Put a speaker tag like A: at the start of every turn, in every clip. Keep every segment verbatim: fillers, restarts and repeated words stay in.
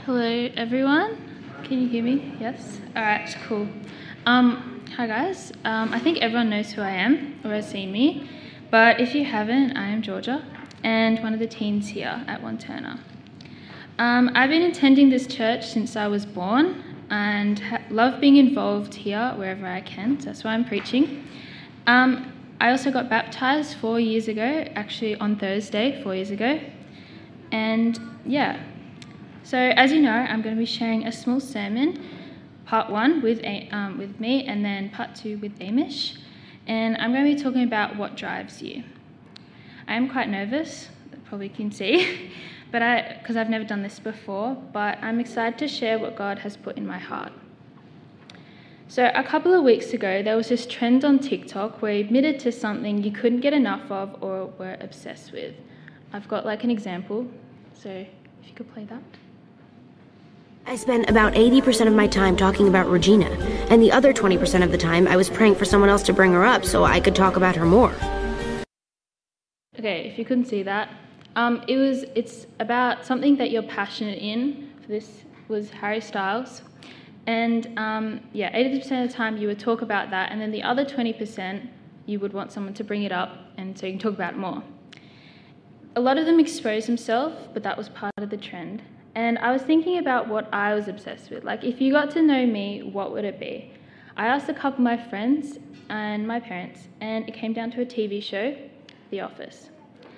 A: Hello, everyone. Can you hear me? Yes? All right, cool. Um, hi, guys. Um, I think everyone knows who I am or has seen me, but if you haven't, I am Georgia and one of the teens here at Wanturna. Um, I've been attending this church since I was born and ha- love being involved here wherever I can, so that's why I'm preaching. Um, I also got baptised four years ago, actually on Thursday, four years ago. And yeah, so as you know, I'm going to be sharing a small sermon, part one with, um, with me and then part two with Amish. And I'm going to be talking about what drives you. I am quite nervous, you probably can see, but I because I've never done this before, but I'm excited to share what God has put in my heart. So a couple of weeks ago, there was this trend on TikTok where you admitted to something you couldn't get enough of or were obsessed with. I've got like an example, so if you could play that.
B: I spent about eighty percent of my time talking about Regina, and the other twenty percent of the time I was praying for someone else to bring her up so I could talk about her more.
A: Okay, if you couldn't see that, um, it was it's about something that you're passionate in. This was Harry Styles, and um, yeah, eighty percent of the time you would talk about that, and then the other twenty percent you would want someone to bring it up, and so you can talk about it more. A lot of them expose themselves, but that was part of the trend. And I was thinking about what I was obsessed with. Like, if you got to know me, what would it be? I asked a couple of my friends and my parents, and it came down to a T V show, The Office.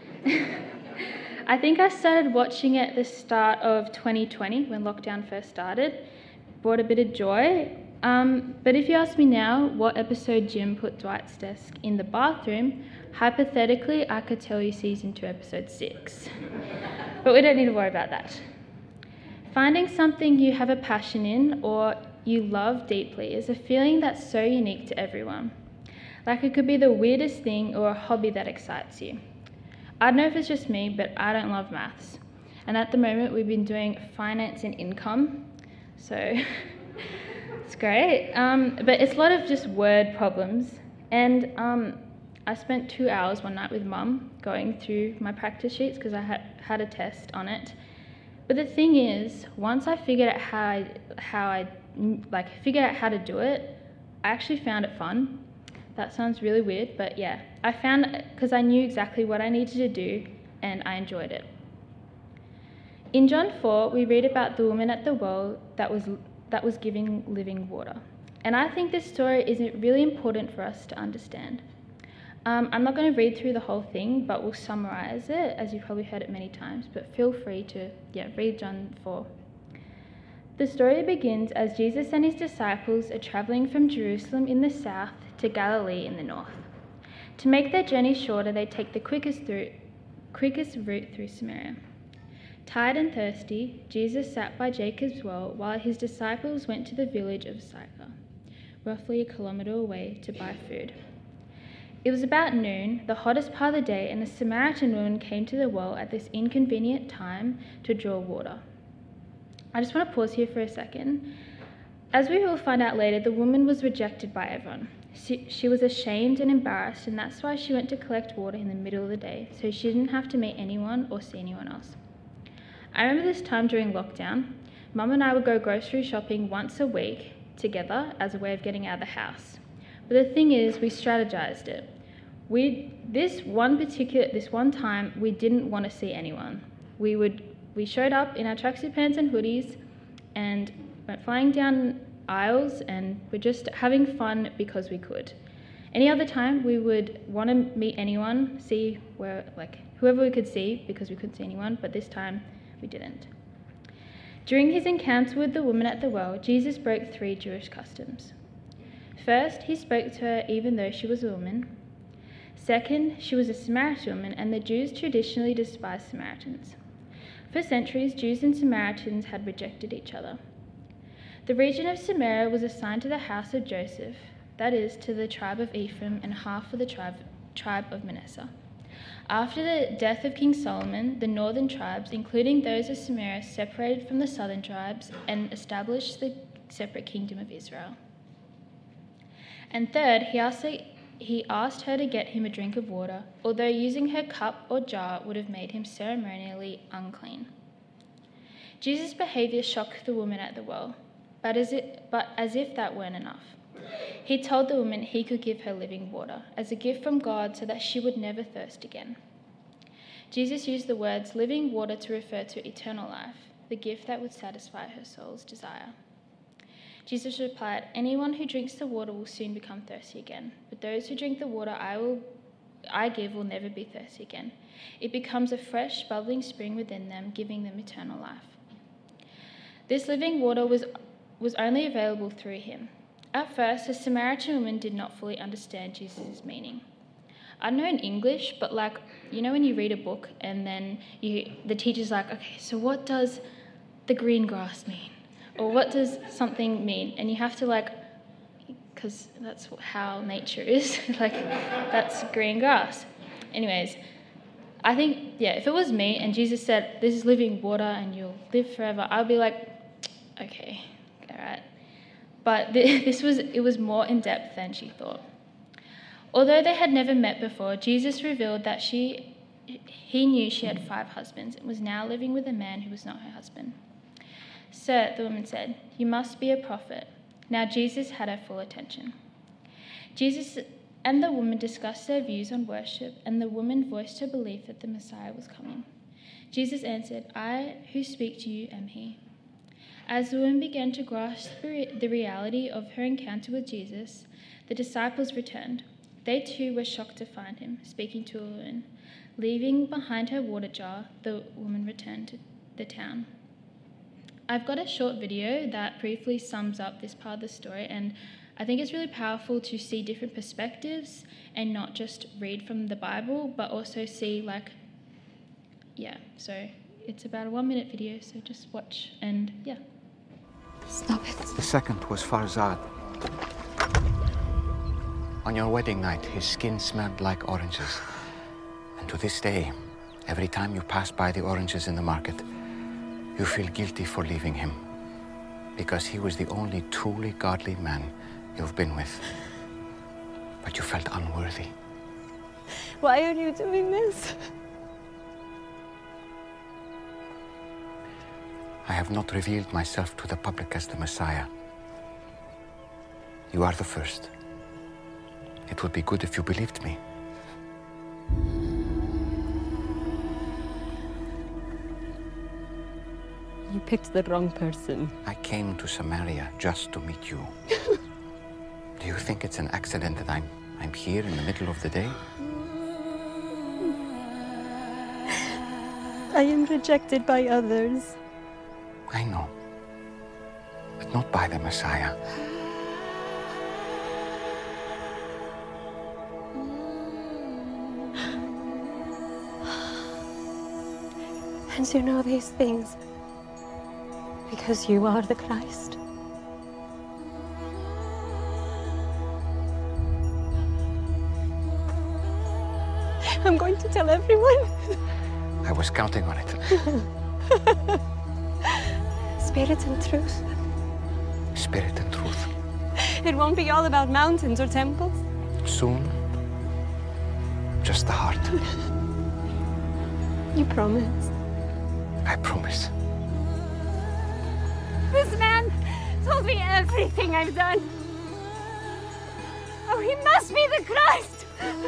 A: I think I started watching it at the start of twenty twenty, when lockdown first started. Brought a bit of joy. Um, but if you ask me now what episode Jim put Dwight's desk in the bathroom, hypothetically, I could tell you season two, episode six. But we don't need to worry about that. Finding something you have a passion in or you love deeply is a feeling that's so unique to everyone. Like, it could be the weirdest thing or a hobby that excites you. I don't know if it's just me, but I don't love maths. And at the moment, we've been doing finance and income, so it's great. Um, but it's a lot of just word problems. And um, I spent two hours one night with Mum going through my practice sheets because I had, had a test on it. But the thing is, once I figured out how I, how I like figured out how to do it, I actually found it fun. That sounds really weird, but yeah, I found it because I knew exactly what I needed to do, and I enjoyed it. In John four, we read about the woman at the well that was that was giving living water, and I think this story is really important for us to understand. Um, I'm not going to read through the whole thing, but we'll summarise it, as you've probably heard it many times, but feel free to, yeah, read John four. The story begins as Jesus and his disciples are travelling from Jerusalem in the south to Galilee in the north. To make their journey shorter, they take the quickest, through, quickest route through Samaria. Tired and thirsty, Jesus sat by Jacob's well while his disciples went to the village of Sychar, roughly a kilometre away, to buy food. It was about noon, the hottest part of the day, and a Samaritan woman came to the well at this inconvenient time to draw water. I just want to pause here for a second. As we will find out later, the woman was rejected by everyone. She, she was ashamed and embarrassed, and that's why she went to collect water in the middle of the day, so she didn't have to meet anyone or see anyone else. I remember this time during lockdown. Mum and I would go grocery shopping once a week together as a way of getting out of the house. But the thing is, we strategized it. We this one particular this one time we didn't want to see anyone. We would we showed up in our tracksuit pants and hoodies and went flying down aisles, and we're just having fun because we could. Any other time we would want to meet anyone, see where like whoever we could see because we couldn't see anyone, but this time we didn't. During his encounter with the woman at the well, Jesus broke three Jewish customs. First, he spoke to her even though she was a woman. Second, she was a Samaritan woman, and the Jews traditionally despised Samaritans. For centuries, Jews and Samaritans had rejected each other. The region of Samaria was assigned to the house of Joseph, that is, to the tribe of Ephraim and half of the tribe, tribe of Manasseh. After the death of King Solomon, the northern tribes, including those of Samaria, separated from the southern tribes and established the separate kingdom of Israel. And third, he asked, he asked her to get him a drink of water, although using her cup or jar would have made him ceremonially unclean. Jesus' behaviour shocked the woman at the well, but as, it, but as if that weren't enough. He told the woman he could give her living water as a gift from God so that she would never thirst again. Jesus used the words living water to refer to eternal life, the gift that would satisfy her soul's desire. Jesus replied, anyone who drinks the water will soon become thirsty again, but those who drink the water I will I give will never be thirsty again. It becomes a fresh, bubbling spring within them, giving them eternal life. This living water was, was only available through him. At first, the Samaritan woman did not fully understand Jesus' meaning. I don't know in English, but like, you know when you read a book and then you, the teacher's like, okay, so what does the green grass mean? Or what does something mean? And you have to like, because that's how nature is, like that's green grass. Anyways, I think, yeah, if it was me and Jesus said, this is living water and you'll live forever, I'd be like, okay, all right. But th- this was, it was more in depth than she thought. Although they had never met before, Jesus revealed that she, he knew she had five husbands and was now living with a man who was not her husband. Sir, the woman said, you must be a prophet. Now Jesus had her full attention. Jesus and the woman discussed their views on worship, and the woman voiced her belief that the Messiah was coming. Jesus answered, I who speak to you am he. As the woman began to grasp the reality of her encounter with Jesus, the disciples returned. They too were shocked to find him speaking to a woman. Leaving behind her water jar, the woman returned to the town. I've got a short video that briefly sums up this part of the story, and I think it's really powerful to see different perspectives and not just read from the Bible, but also see like, yeah, so it's about a one minute video, so just watch and yeah.
C: Stop it.
D: The second was Farzad. On your wedding night, his skin smelled like oranges. And to this day, every time you pass by the oranges in the market, you feel guilty for leaving him, because he was the only truly godly man you've been with. But you felt unworthy.
C: Why are you doing this?
D: I have not revealed myself to the public as the Messiah. You are the first. It would be good if you believed me.
C: You picked the wrong person.
D: I came to Samaria just to meet you. Do you think it's an accident that I'm, I'm here in the middle of the day?
C: I am rejected by others.
D: I know, but not by the Messiah.
C: And you know these things because you are the Christ. I'm going to tell everyone.
D: I was counting on it.
C: Spirit and truth.
D: Spirit and truth.
C: It won't be all about mountains or temples.
D: Soon, just the heart.
C: You promise.
D: I promise.
C: This man told me everything I've done. Oh, he must be the Christ!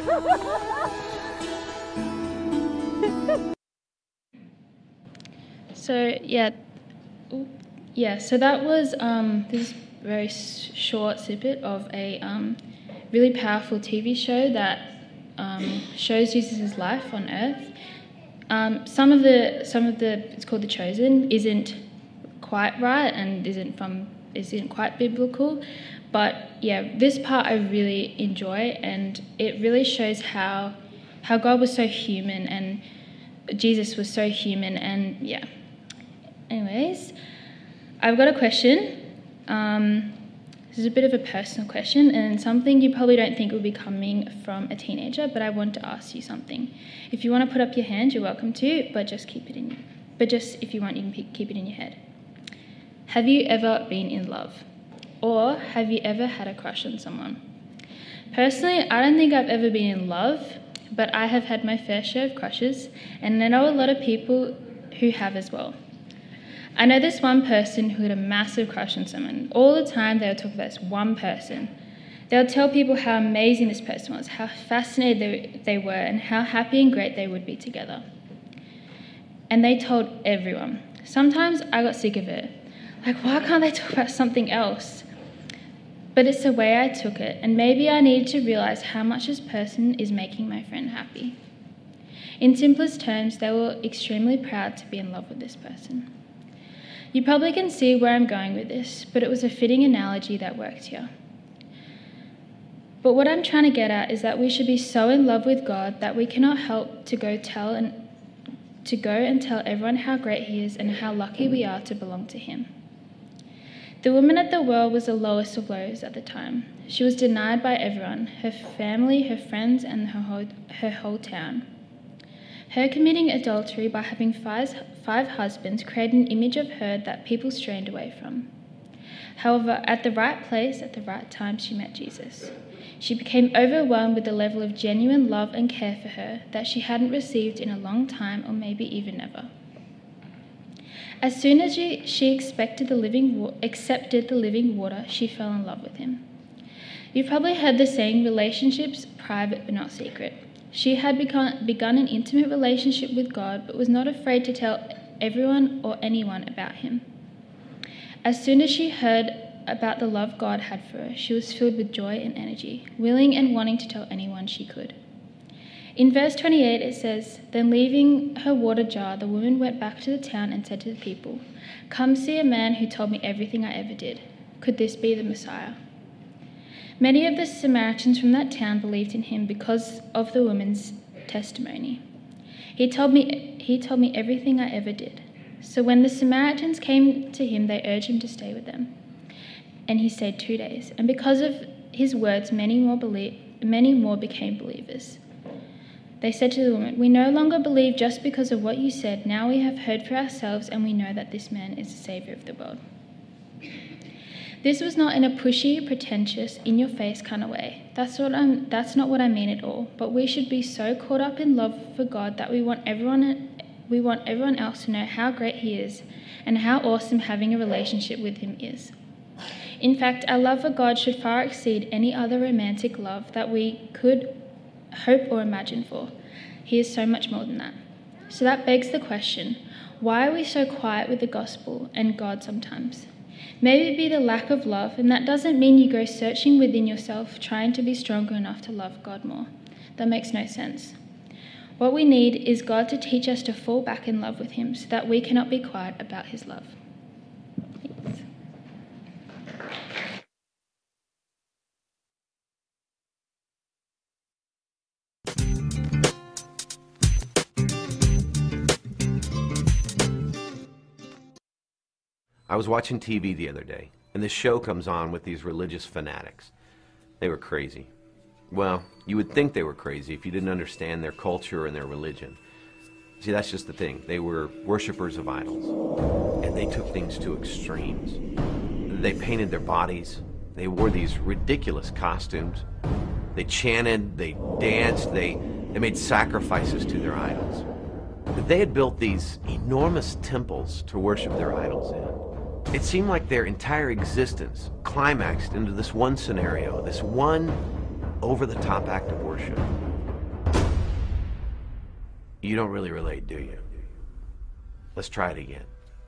A: So yeah, yeah. So that was um, this very short snippet of a um, really powerful T V show that um, shows Jesus' life on Earth. Um, some of the some of the it's called The Chosen isn't quite right and isn't from isn't quite biblical, but yeah, this part I really enjoy, and it really shows how how God was so human and Jesus was so human, and yeah. Anyways, I've got a question. Um, this is a bit of a personal question and something you probably don't think will be coming from a teenager, but I want to ask you something. If you want to put up your hand, you're welcome to, but just keep it in. But just if you want, you can keep it in your head. Have you ever been in love? Or have you ever had a crush on someone? Personally, I don't think I've ever been in love, but I have had my fair share of crushes, and I know a lot of people who have as well. I know this one person who had a massive crush on someone. All the time they would talk about this one person. They would tell people how amazing this person was, how fascinated they, they were, and how happy and great they would be together. And they told everyone. Sometimes I got sick of it. Like, why can't they talk about something else? But it's the way I took it, and maybe I needed to realize how much this person is making my friend happy. In simplest terms, they were extremely proud to be in love with this person. You probably can see where I'm going with this, but it was a fitting analogy that worked here. But what I'm trying to get at is that we should be so in love with God that we cannot help to go tell and to go and tell everyone how great He is and how lucky we are to belong to Him. The woman at the well was the lowest of lows at the time. She was denied by everyone, her family, her friends, and her whole, her whole town. Her committing adultery by having five, five husbands created an image of her that people strained away from. However, at the right place, at the right time, she met Jesus. She became overwhelmed with the level of genuine love and care for her that she hadn't received in a long time, or maybe even never. As soon as she, she expected the living, accepted the living water, she fell in love with Him. You've probably heard the saying, relationships private but not secret. She had begun, begun an intimate relationship with God, but was not afraid to tell everyone or anyone about Him. As soon as she heard about the love God had for her, she was filled with joy and energy, willing and wanting to tell anyone she could. In verse twenty-eight it says, "Then leaving her water jar, the woman went back to the town and said to the people, 'Come see a man who told me everything I ever did. Could this be the Messiah?' Many of the Samaritans from that town believed in Him because of the woman's testimony. He told me, he told me everything I ever did. So when the Samaritans came to Him, they urged Him to stay with them. And He stayed two days. And because of His words, many more, belie- many more became believers. They said to the woman, 'We no longer believe just because of what you said. Now we have heard for ourselves, and we know that this man is the Saviour of the world.'" This was not in a pushy, pretentious, in-your-face kind of way. That's what I'm, that's not what I mean at all. But we should be so caught up in love for God that we want everyone, we want everyone else to know how great He is and how awesome having a relationship with Him is. In fact, our love for God should far exceed any other romantic love that we could hope or imagine for. He is so much more than that. So that begs the question, why are we so quiet with the gospel and God sometimes? Maybe it be the lack of love, and that doesn't mean you go searching within yourself, trying to be stronger enough to love God more. That makes no sense. What we need is God to teach us to fall back in love with Him so that we cannot be quiet about His love. Thanks.
E: I was watching T V the other day, and this show comes on with these religious fanatics. They were crazy. Well, you would think they were crazy if you didn't understand their culture and their religion. See, that's just the thing. They were worshipers of idols, and they took things to extremes. They painted their bodies. They wore these ridiculous costumes. They chanted, they danced, they, they made sacrifices to their idols. They had built these enormous temples to worship their idols in. It seemed like their entire existence climaxed into this one scenario, this one over-the-top act of worship. You don't really relate, do you? Let's try it again.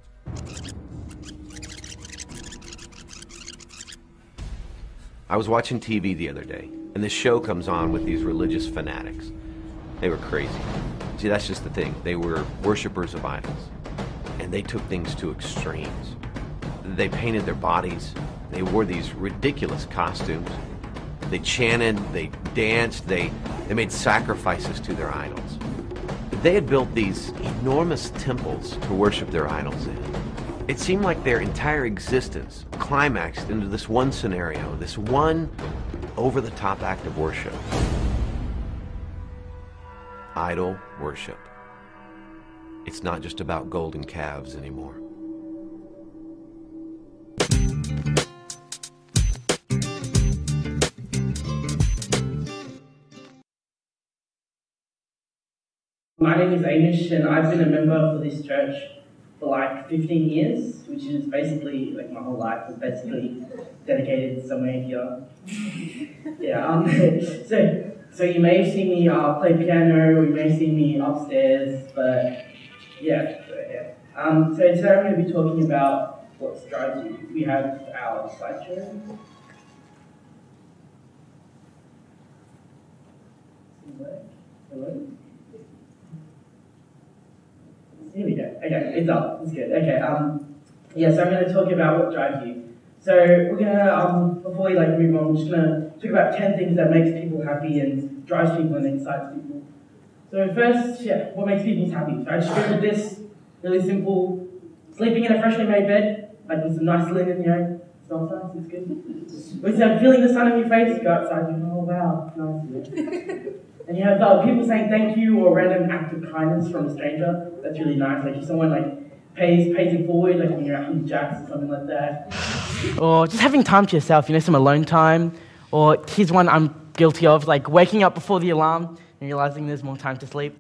E: I was watching T V the other day, and this show comes on with these religious fanatics. They were crazy. See, that's just the thing. They were worshipers of idols, and they took things to extremes. They painted their bodies. They wore these ridiculous costumes. They chanted, they danced, they, they made sacrifices to their idols. They had built these enormous temples to worship their idols in. It seemed like their entire existence climaxed into this one scenario, this one over-the-top act of worship. Idol worship. It's not just about golden calves anymore.
F: My name is Amish, and I've been a member for this church for like fifteen years, which is basically like my whole life was basically dedicated somewhere here. Yeah. Um, so so you may have seen me uh, play piano, or you may have seen me upstairs, but yeah. So, yeah. Um, so today I'm going to be talking about what drives you. We have our slideshow. Hello? Here we go. Okay, it's up. It's good. Okay. Um. Yeah. So I'm going to talk about what drives you. So we're gonna um before we like move on, we're just gonna talk about ten things that makes people happy and drives people and excites people. So first, yeah, what makes people happy? So I just go with this really simple: sleeping in a freshly made bed, like with some nice linen, you know, smells nice. It's good. With some feeling the sun on your face, you go outside and oh wow, nice. Yeah. And you have uh, people saying thank you or a random act of kindness from a stranger. That's really nice. Like if someone like pays pays it forward, like when you're out in Jacks or something like that.
G: Or just having time to yourself, you know, some alone time. Or here's one I'm guilty of, like waking up before the alarm and realizing there's more time to sleep.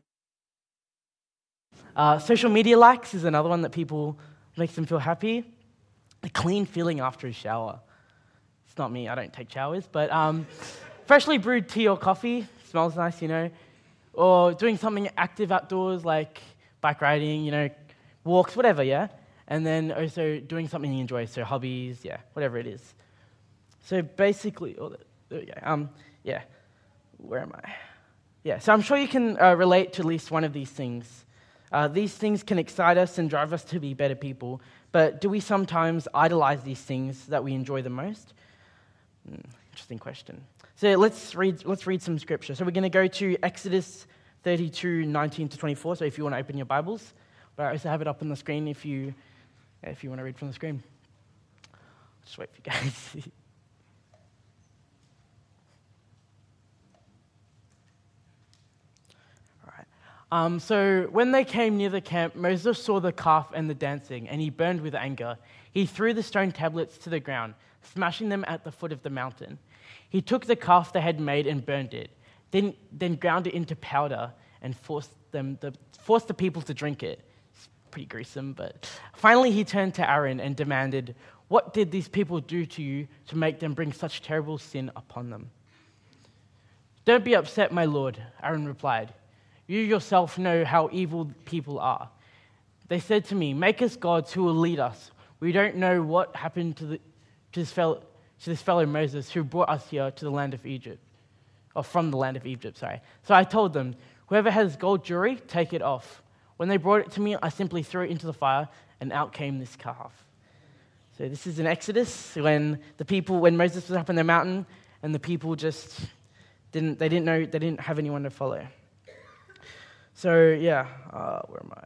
G: Uh, social media likes is another one that people makes them feel happy. The clean feeling after a shower. It's not me, I don't take showers, but um, freshly brewed tea or coffee. Smells nice, you know, or doing something active outdoors like bike riding, you know, walks, whatever, yeah? And then also doing something you enjoy, so hobbies, yeah, whatever it is. So basically, oh, there we go, um, yeah, where am I? Yeah, so I'm sure you can uh, relate to at least one of these things. Uh, these things can excite us and drive us to be better people, but do we sometimes idolize these things that we enjoy the most? Hmm, interesting question. So let's read let's read some scripture. So we're going to go to Exodus thirty-two, nineteen to twenty-four, so if you want to open your Bibles. But I also have it up on the screen if you if you want to read from the screen. I'll just wait for you guys. All right. Um, so when they came near the camp, Moses saw the calf and the dancing, and he burned with anger. He threw the stone tablets to the ground, smashing them at the foot of the mountain. He took the calf they had made and burned it, then, then ground it into powder and forced them the, forced the people to drink it. It's pretty gruesome, but finally he turned to Aaron and demanded, "What did these people do to you to make them bring such terrible sin upon them?" "Don't be upset, my lord," Aaron replied. "You yourself know how evil people are. They said to me, 'Make us gods who will lead us.' We don't know what happened to, the, to this fellow to this fellow Moses who brought us here to the land of Egypt, or from the land of Egypt, sorry. So I told them, 'Whoever has gold jewelry, take it off.' When they brought it to me, I simply threw it into the fire, and out came this calf." So this is in Exodus, when the people, when Moses was up on the mountain, and the people just didn't, they didn't know, they didn't have anyone to follow. So yeah, uh, where am I?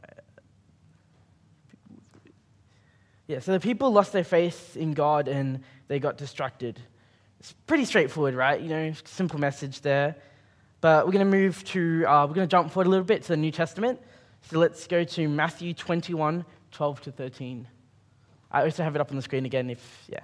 G: Yeah, so the people lost their faith in God and they got distracted. It's pretty straightforward, right? You know, simple message there. But we're going to move to, uh, we're going to jump forward a little bit to the New Testament. So let's go to Matthew twenty-one, twelve to thirteen. I also have it up on the screen again if, yeah.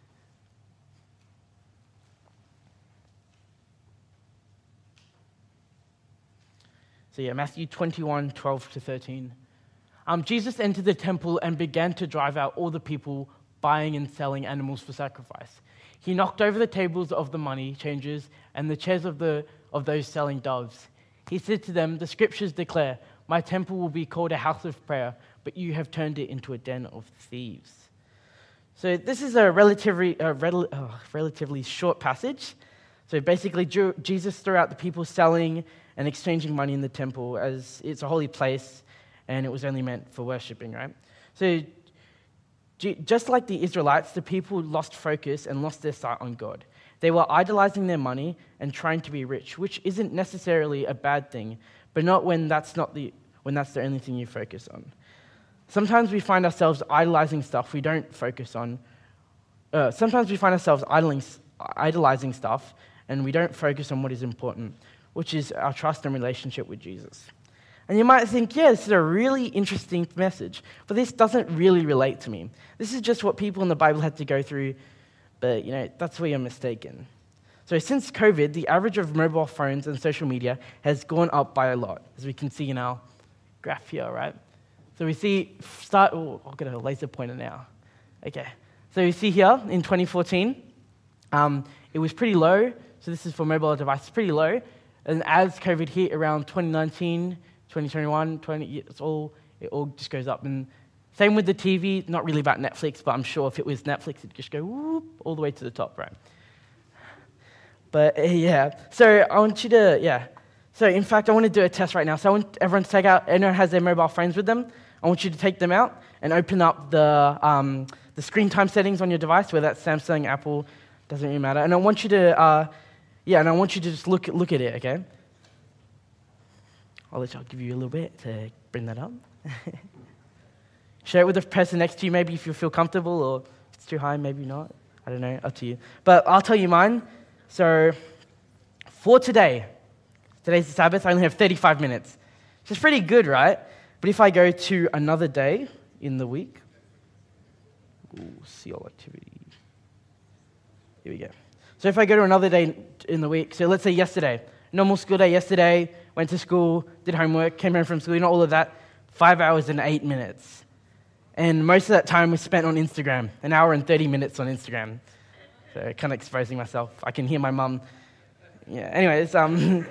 G: So yeah, Matthew twenty-one, twelve to thirteen. Um, Jesus entered the temple and began to drive out all the people buying and selling animals for sacrifice. He knocked over the tables of the money changers and the chairs of the of those selling doves. He said to them, "The scriptures declare, 'My temple will be called a house of prayer, but you have turned it into a den of thieves.'" So this is a relatively uh, rel- oh, relatively short passage. So basically, Jesus threw out the people selling and exchanging money in the temple, as it's a holy place and it was only meant for worshipping, right? So just like the Israelites, the people lost focus and lost their sight on God. They were idolizing their money and trying to be rich, which isn't necessarily a bad thing, but not when that's not the when that's the only thing you focus on. Sometimes we find ourselves idolizing stuff we don't focus on. Uh, sometimes we find ourselves idling, idolizing stuff and we don't focus on what is important, which is our trust and relationship with Jesus. And you might think, yeah, this is a really interesting message, but this doesn't really relate to me. This is just what people in the Bible had to go through, but, you know, that's where you're mistaken. So since COVID, the average of mobile phones and social media has gone up by a lot, as we can see in our graph here, right? So we see, start, oh, I've got a laser pointer now. Okay. So you see here in twenty fourteen, um, it was pretty low. So this is for mobile devices, pretty low. And as COVID hit around twenty nineteen, twenty twenty-one, twenty, it's all, it all just goes up. And same with the T V, not really about Netflix, but I'm sure if it was Netflix, it'd just go whoop, all the way to the top, right? But uh, yeah, so I want you to, yeah. So in fact, I want to do a test right now. So I want everyone to take out, everyone has their mobile phones with them. I want you to take them out and open up the um, the screen time settings on your device, whether that's Samsung, Apple, doesn't really matter. And I want you to, uh, yeah, and I want you to just look look at it, okay? I'll let you, I'll give you a little bit to bring that up. Share it with the person next to you, maybe if you feel comfortable, or if it's too high, maybe not. I don't know, up to you. But I'll tell you mine. So for today, today's the Sabbath, I only have thirty-five minutes. Which is pretty good, right? But if I go to another day in the week, ooh, see all activity. Here we go. So if I go to another day in the week, so let's say yesterday, normal school day yesterday, went to school, did homework, came home from school, you know, all of that, five hours and eight minutes. And most of that time was spent on Instagram, an hour and thirty minutes on Instagram. So kind of exposing myself. I can hear my mum. Yeah, anyways, um,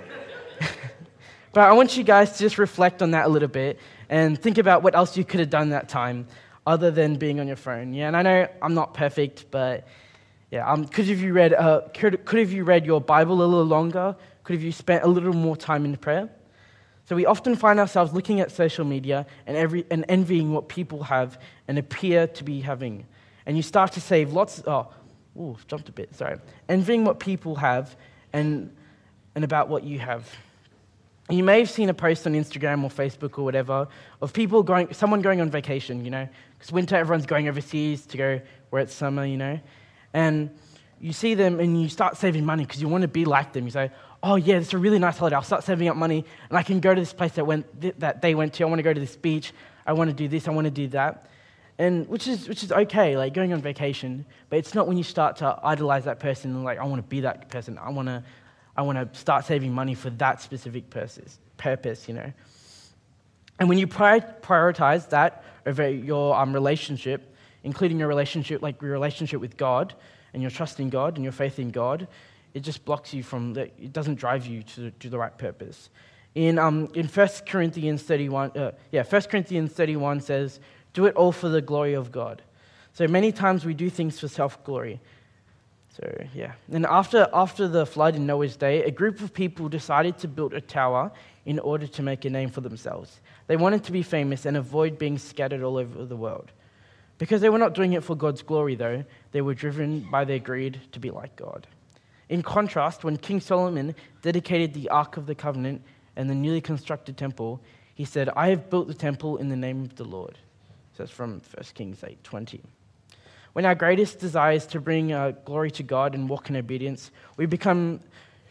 G: but I want you guys to just reflect on that a little bit and think about what else you could have done that time other than being on your phone. Yeah, and I know I'm not perfect, but yeah, um, could have you read, uh, could, could have you read your Bible a little longer? Could have you spent a little more time in prayer? So we often find ourselves looking at social media and, every, and envying what people have and appear to be having. And you start to save lots, oh, ooh, jumped a bit, sorry. Envying what people have and, and about what you have. You may have seen a post on Instagram or Facebook or whatever of people going, someone going on vacation, you know, because winter everyone's going overseas to go where it's summer, you know. And you see them and you start saving money because you want to be like them. You say, oh yeah, it's a really nice holiday. I'll start saving up money and I can go to this place that went th- that they went to. I want to go to this beach. I want to do this. I want to do that. And which is which is okay, like going on vacation. But it's not when you start to idolize that person and like, I want to be that person. I want to I want to start saving money for that specific purpose, purpose, you know. And when you prioritize that over your um, relationship, including your relationship, like your relationship with God, and your trust in God and your faith in God, it just blocks you from the, it doesn't drive you to do the right purpose. In um in First Corinthians thirty-one, uh, yeah, First Corinthians thirty-one says, "Do it all for the glory of God." So many times we do things for self-glory. So yeah, and after after the flood in Noah's day, a group of people decided to build a tower in order to make a name for themselves. They wanted to be famous and avoid being scattered all over the world. Because they were not doing it for God's glory, though, they were driven by their greed to be like God. In contrast, when King Solomon dedicated the Ark of the Covenant and the newly constructed temple, he said, "I have built the temple in the name of the Lord." So that's from First Kings eight twenty. When our greatest desire is to bring uh, glory to God and walk in obedience, we become...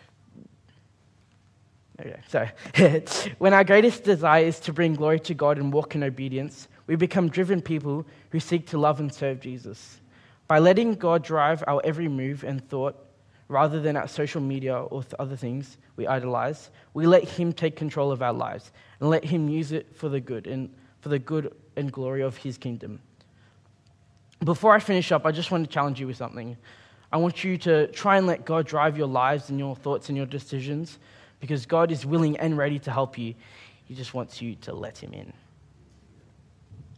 G: Okay, sorry. When our greatest desire is to bring glory to God and walk in obedience, we become driven people who seek to love and serve Jesus. By letting God drive our every move and thought, rather than our social media or th- other things we idolize, we let Him take control of our lives and let Him use it for the good and for the good and glory of His kingdom. Before I finish up, I just want to challenge you with something. I want you to try and let God drive your lives and your thoughts and your decisions, because God is willing and ready to help you. He just wants you to let Him in.